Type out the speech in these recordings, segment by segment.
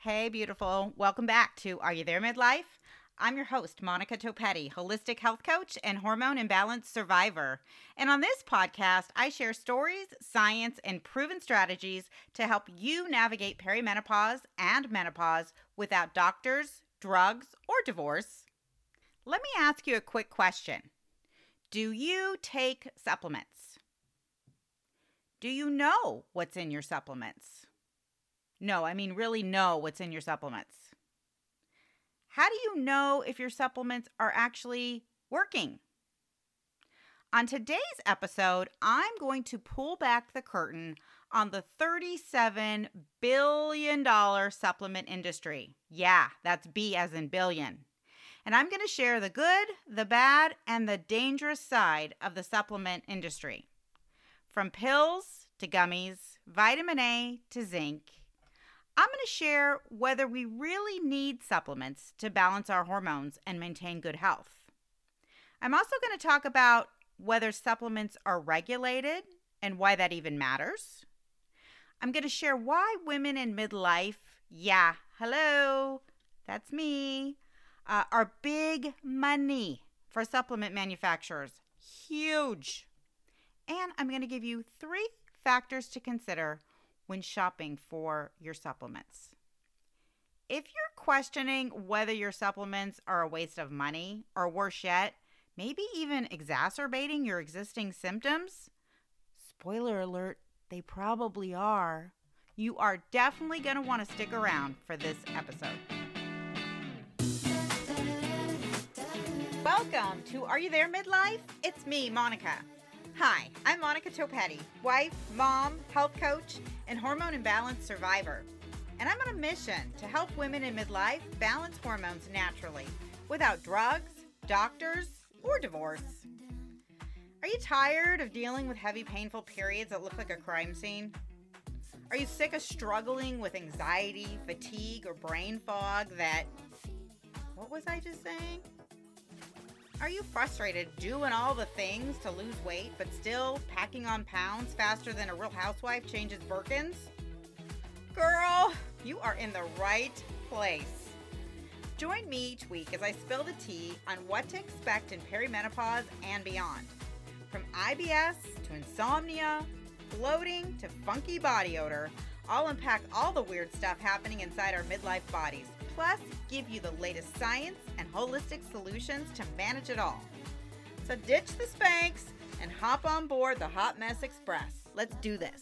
Hey, beautiful. Welcome back to Are You There, Midlife? I'm your host, Monica Topetti, holistic health coach and hormone imbalance survivor. And on this podcast, I share stories, science, and proven strategies to help you navigate perimenopause and menopause without doctors, drugs, or divorce. Let me ask you a quick question. Do you take supplements? Do you know what's in your supplements? No, I mean really know what's in your supplements. How do you know if your supplements are actually working? On today's episode, I'm going to pull back the curtain on the $37 billion supplement industry. Yeah, that's B as in billion. And I'm going to share the good, the bad, and the dangerous side of the supplement industry. From pills to gummies, vitamin A to zinc, I'm going to share whether we really need supplements to balance our hormones and maintain good health. I'm also going to talk about whether supplements are regulated and why that even matters. I'm going to share why women in midlife, yeah, hello, that's me, are big money for supplement manufacturers. Huge. And I'm going to give you 3 factors to consider when shopping for your supplements. If you're questioning whether your supplements are a waste of money, or worse yet, maybe even exacerbating your existing symptoms, spoiler alert, they probably are. You are definitely going to want to stick around for this episode. Welcome to Are You There, Midlife? It's me, Monica. Hi, I'm Monica Topetti, wife, mom, health coach, and hormone imbalance survivor. And I'm on a mission to help women in midlife balance hormones naturally without drugs, doctors, or divorce. Are you tired of dealing with heavy, painful periods that look like a crime scene? Are you sick of struggling with anxiety, fatigue, or brain fog that... What was I just saying? Are you frustrated doing all the things to lose weight but still packing on pounds faster than a real housewife changes Birkins? Girl, you are in the right place. Join me each week as I spill the tea on what to expect in perimenopause and beyond. From IBS to insomnia, bloating to funky body odor, I'll unpack all the weird stuff happening inside our midlife bodies. Plus, give you the latest science and holistic solutions to manage it all. So ditch the Spanx and hop on board the Hot Mess Express. Let's do this.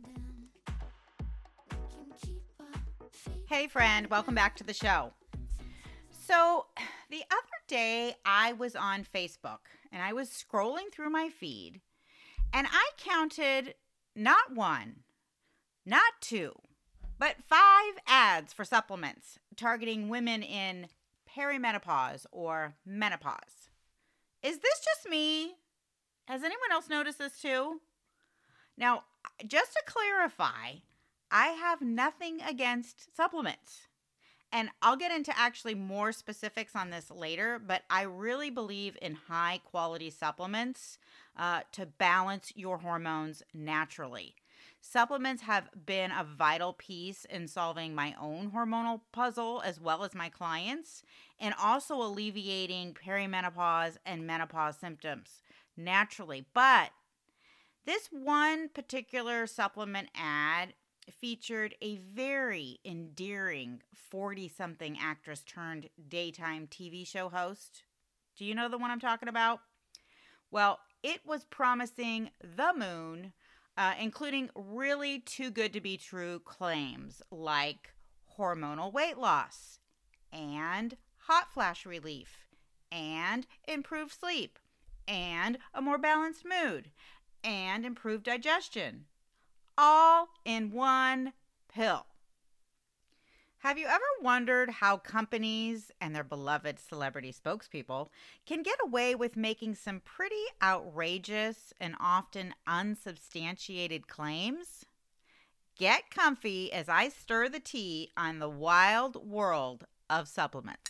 Hey friend, welcome back to the show. So the other day I was on Facebook and I was scrolling through my feed and I counted not 1, not 2, but 5 ads for supplements targeting women in perimenopause or menopause. Is this just me? Has anyone else noticed this too? Now, just to clarify, I have nothing against supplements. And I'll get into actually more specifics on this later, but I really believe in high quality supplements to balance your hormones naturally. Supplements have been a vital piece in solving my own hormonal puzzle as well as my clients, and also alleviating perimenopause and menopause symptoms naturally. But this one particular supplement ad featured a very endearing 40-something actress turned daytime TV show host. Do you know the one I'm talking about? Well, it was promising the moon, including really too good to be true claims like hormonal weight loss and hot flash relief and improved sleep and a more balanced mood and improved digestion, all in one pill. Have you ever wondered how companies and their beloved celebrity spokespeople can get away with making some pretty outrageous and often unsubstantiated claims? Get comfy as I stir the tea on the wild world of supplements.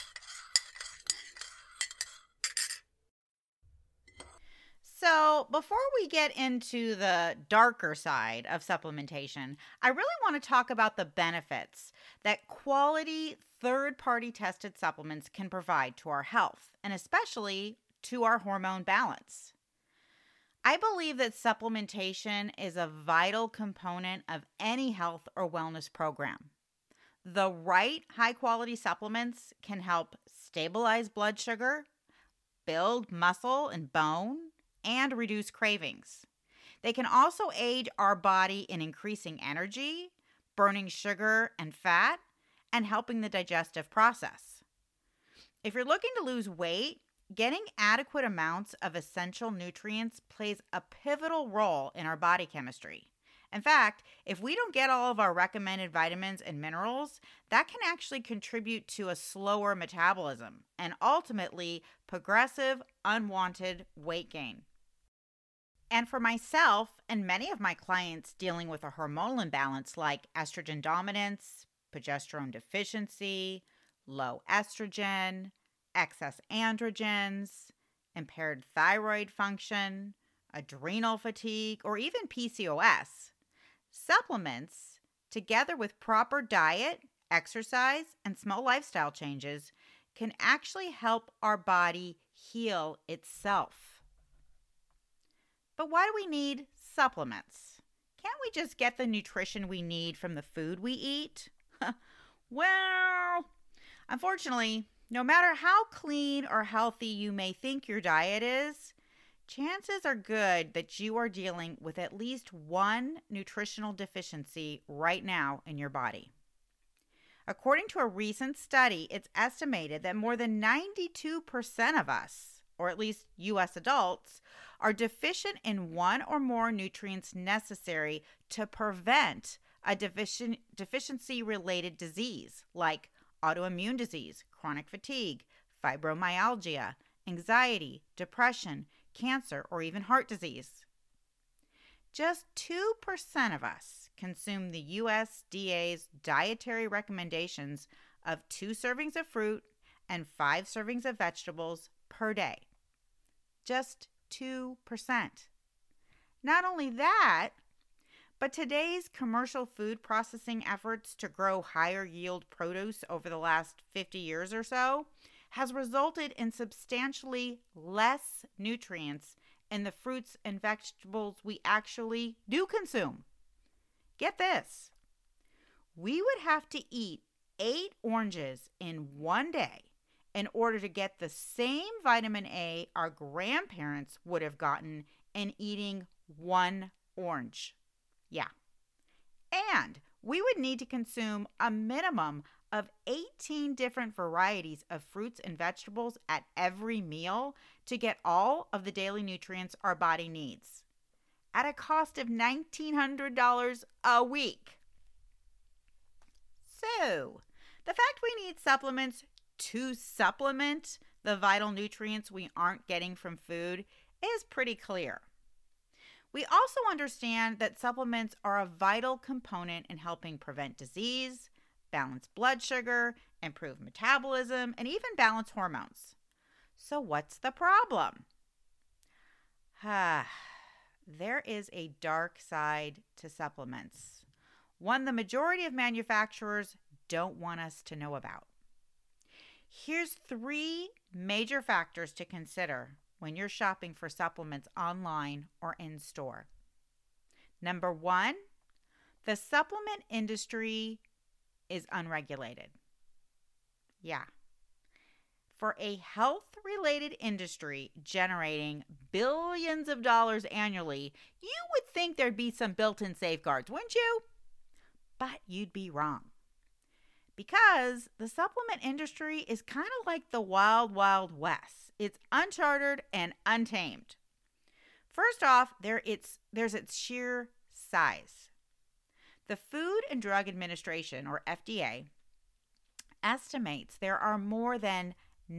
So before we get into the darker side of supplementation, I really want to talk about the benefits that quality third-party tested supplements can provide to our health, and especially to our hormone balance. I believe that supplementation is a vital component of any health or wellness program. The right high-quality supplements can help stabilize blood sugar, build muscle and bone, and reduce cravings. They can also aid our body in increasing energy, burning sugar and fat, and helping the digestive process. If you're looking to lose weight, getting adequate amounts of essential nutrients plays a pivotal role in our body chemistry. In fact, if we don't get all of our recommended vitamins and minerals, that can actually contribute to a slower metabolism and ultimately progressive, unwanted weight gain. And for myself and many of my clients dealing with a hormonal imbalance like estrogen dominance, progesterone deficiency, low estrogen, excess androgens, impaired thyroid function, adrenal fatigue, or even PCOS, supplements, together with proper diet, exercise, and small lifestyle changes, can actually help our body heal itself. But why do we need supplements? Can't we just get the nutrition we need from the food we eat? Well, unfortunately, no matter how clean or healthy you may think your diet is, chances are good that you are dealing with at least one nutritional deficiency right now in your body. According to a recent study, it's estimated that more than 92% of us, or at least U.S. adults, are deficient in one or more nutrients necessary to prevent a deficiency-related disease like autoimmune disease, chronic fatigue, fibromyalgia, anxiety, depression, cancer, or even heart disease. Just 2% of us consume the USDA's dietary recommendations of 2 servings of fruit and 5 servings of vegetables per day. Just 2%. Not only that, but today's commercial food processing efforts to grow higher yield produce over the last 50 years or so has resulted in substantially less nutrients in the fruits and vegetables we actually do consume. Get this. We would have to eat 8 oranges in one day in order to get the same vitamin A our grandparents would have gotten in eating 1 orange. Yeah. And we would need to consume a minimum of 18 different varieties of fruits and vegetables at every meal to get all of the daily nutrients our body needs, at a cost of $1,900 a week. So, the fact we need supplements to supplement the vital nutrients we aren't getting from food is pretty clear. We also understand that supplements are a vital component in helping prevent disease, balance blood sugar, improve metabolism, and even balance hormones. So what's the problem? There is a dark side to supplements, one the majority of manufacturers don't want us to know about. Here's 3 major factors to consider when you're shopping for supplements online or in store. Number 1, the supplement industry is unregulated. Yeah. For a health-related industry generating billions of dollars annually, you would think there'd be some built-in safeguards, wouldn't you? But you'd be wrong. Because the supplement industry is kind of like the wild, wild west. It's uncharted and untamed. First off, there's its sheer size. The Food and Drug Administration, or FDA, estimates there are more than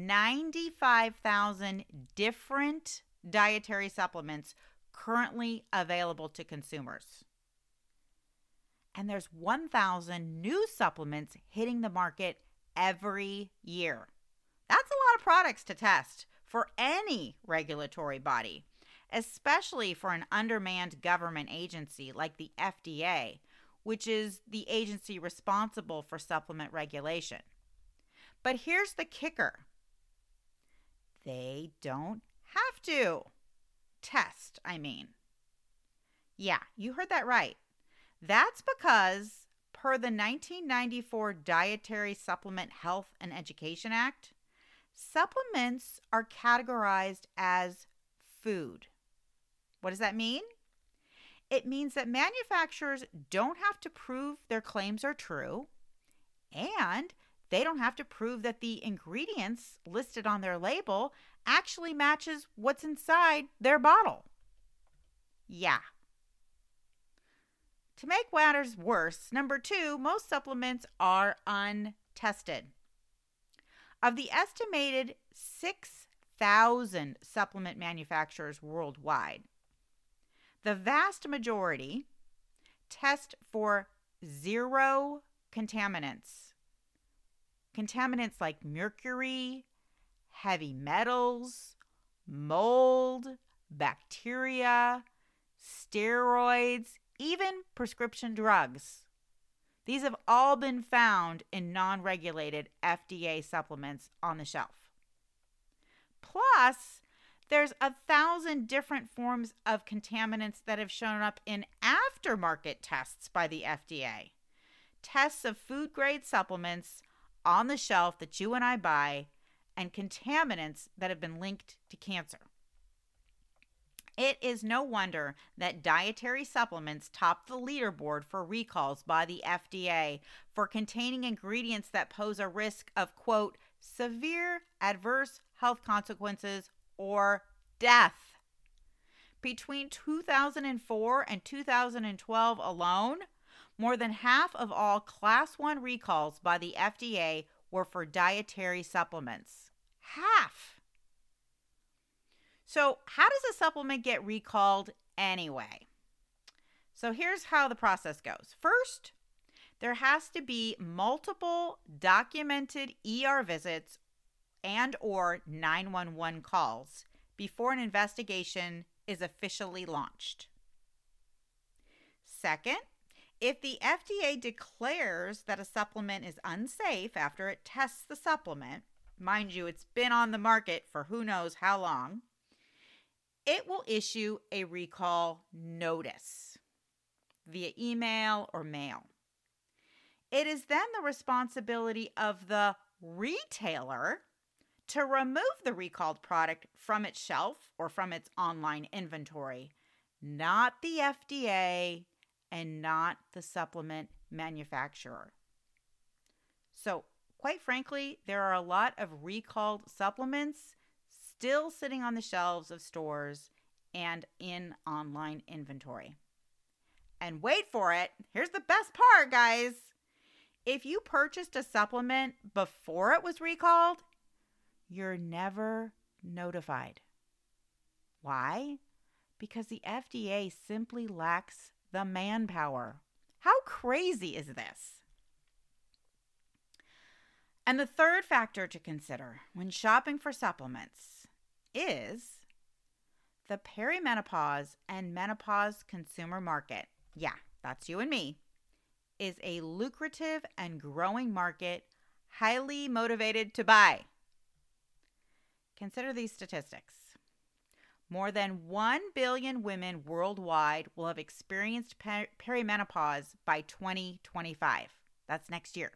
95,000 different dietary supplements currently available to consumers. And there's 1,000 new supplements hitting the market every year. That's a lot of products to test for any regulatory body, especially for an undermanned government agency like the FDA, which is the agency responsible for supplement regulation. But here's the kicker. They don't have to test, Yeah, you heard that right. That's because per the 1994 Dietary Supplement Health and Education Act, supplements are categorized as food. What does that mean? It means that manufacturers don't have to prove their claims are true, and they don't have to prove that the ingredients listed on their label actually matches what's inside their bottle. Yeah. To make matters worse, number 2, most supplements are untested. Of the estimated 6,000 supplement manufacturers worldwide, the vast majority test for 0 contaminants. Contaminants like mercury, heavy metals, mold, bacteria, steroids, even prescription drugs. These have all been found in non-regulated FDA supplements on the shelf. Plus, there's 1,000 different forms of contaminants that have shown up in aftermarket tests by the FDA. Tests of food-grade supplements on the shelf that you and I buy, and contaminants that have been linked to cancer. It is no wonder that dietary supplements top the leaderboard for recalls by the FDA for containing ingredients that pose a risk of, quote, severe adverse health consequences or death. Between 2004 and 2012 alone, more than half of all Class 1 recalls by the FDA were for dietary supplements. Half! So, how does a supplement get recalled anyway? So, here's how the process goes. First, there has to be multiple documented ER visits and or 911 calls before an investigation is officially launched. Second, if the FDA declares that a supplement is unsafe after it tests the supplement, mind you, it's been on the market for who knows how long, it will issue a recall notice via email or mail. It is then the responsibility of the retailer to remove the recalled product from its shelf or from its online inventory, not the FDA and not the supplement manufacturer. So, quite frankly, there are a lot of recalled supplements still sitting on the shelves of stores and in online inventory. And wait for it, here's the best part, guys. If you purchased a supplement before it was recalled, you're never notified. Why? Because the FDA simply lacks the manpower. How crazy is this? And the third factor to consider when shopping for supplements is the perimenopause and menopause consumer market. Yeah, that's you and me. Is a lucrative and growing market, highly motivated to buy. Consider these statistics. More than 1 billion women worldwide will have experienced perimenopause by 2025. That's next year.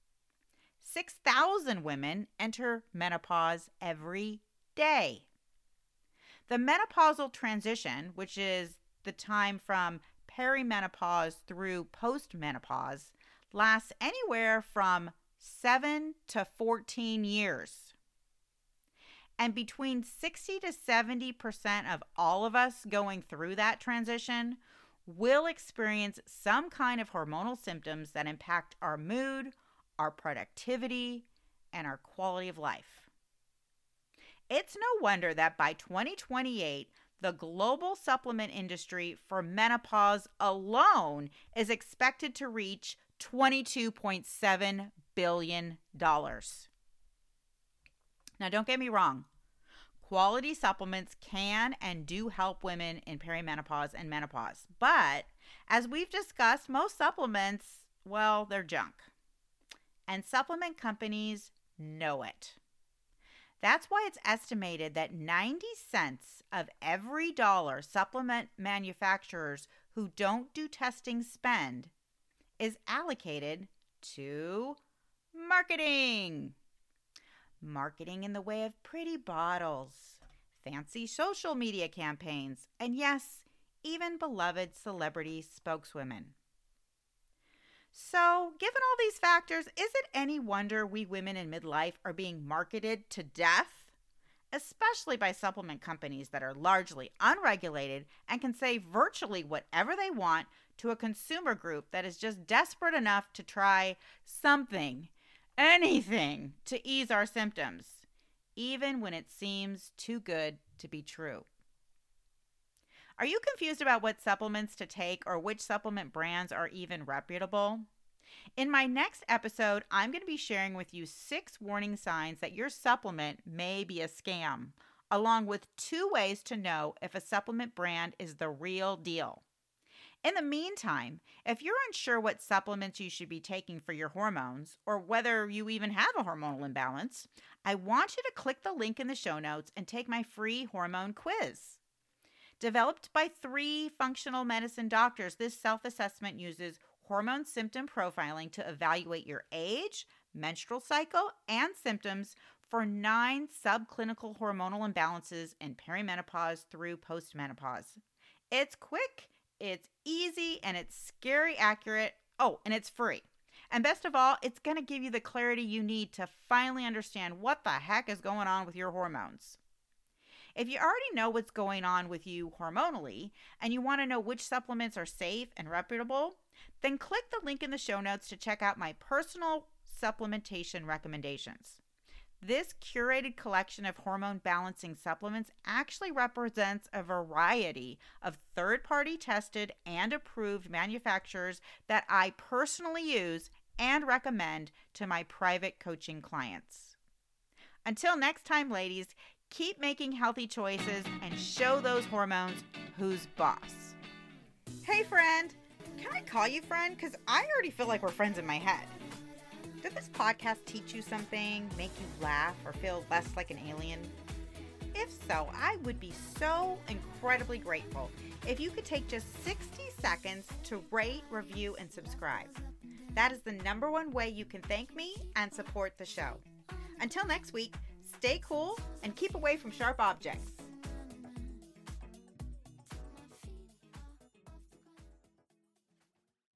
6,000 women enter menopause every day. The menopausal transition, which is the time from perimenopause through postmenopause, lasts anywhere from 7 to 14 years. And between 60 to 70% of all of us going through that transition will experience some kind of hormonal symptoms that impact our mood, our productivity, and our quality of life. It's no wonder that by 2028, the global supplement industry for menopause alone is expected to reach $22.7 billion. Now, don't get me wrong. quality supplements can and do help women in perimenopause and menopause. But as we've discussed, most supplements, well, they're junk. And supplement companies know it. That's why it's estimated that 90 cents of every dollar supplement manufacturers who don't do testing spend is allocated to marketing. Marketing in the way of pretty bottles, fancy social media campaigns, and yes, even beloved celebrity spokeswomen. So, given all these factors, is it any wonder we women in midlife are being marketed to death? Especially by supplement companies that are largely unregulated and can say virtually whatever they want to a consumer group that is just desperate enough to try something, anything, to ease our symptoms, even when it seems too good to be true. Are you confused about what supplements to take or which supplement brands are even reputable? In my next episode, I'm going to be sharing with you 6 warning signs that your supplement may be a scam, along with 2 ways to know if a supplement brand is the real deal. In the meantime, if you're unsure what supplements you should be taking for your hormones, or whether you even have a hormonal imbalance, I want you to click the link in the show notes and take my free hormone quiz. Developed by 3 functional medicine doctors, this self-assessment uses hormone symptom profiling to evaluate your age, menstrual cycle, and symptoms for 9 subclinical hormonal imbalances in perimenopause through postmenopause. It's quick, it's easy, and it's scary accurate. Oh, and it's free. And best of all, it's going to give you the clarity you need to finally understand what the heck is going on with your hormones. If you already know what's going on with you hormonally and you want to know which supplements are safe and reputable, then click the link in the show notes to check out my personal supplementation recommendations. This curated collection of hormone balancing supplements actually represents a variety of third-party tested and approved manufacturers that I personally use and recommend to my private coaching clients. Until next time, ladies, keep making healthy choices and show those hormones who's boss. Hey, friend. Can I call you friend? Because I already feel like we're friends in my head. Did this podcast teach you something, make you laugh, or feel less like an alien? If so, I would be so incredibly grateful if you could take just 60 seconds to rate, review, and subscribe. That is the number one way you can thank me and support the show. Until next week, stay cool and keep away from sharp objects.